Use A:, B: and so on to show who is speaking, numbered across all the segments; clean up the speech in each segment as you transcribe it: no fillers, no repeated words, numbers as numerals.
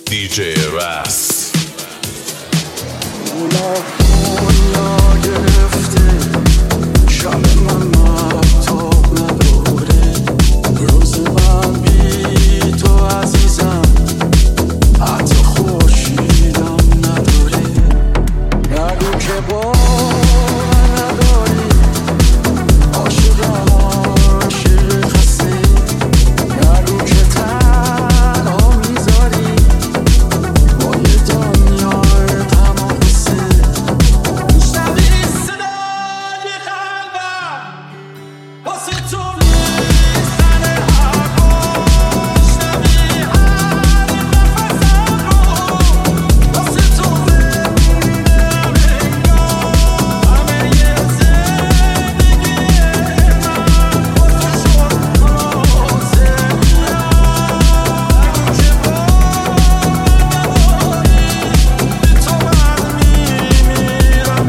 A: DJ Ras.
B: دنیا گرفته شب من مهتاب نداره روز من بی تو عزیزم حتی خورشیدم نداره نگو که باور نداری عاشق خسته نگو که تنها میذاری با یه دنیای تمام قصه میشنوی صدای قلبم واسه تو میزنه حرفا میشنوی هر نفسم رو واسه تو بمیرم انگار همه یه زندگی من واسه شد خلاصه نگو که تو من میمیرم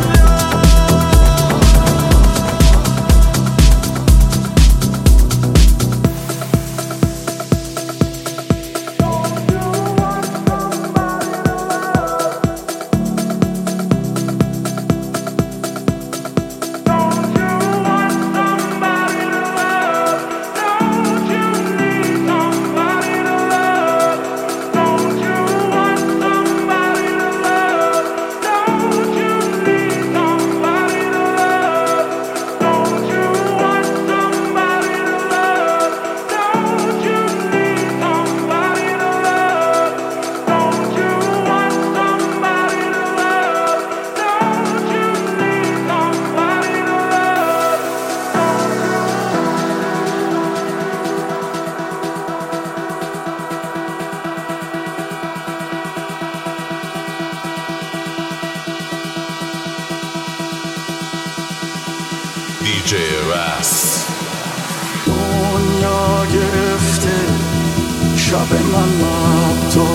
A: DJ Ras.
B: دنیا گرفته شب من مهتاب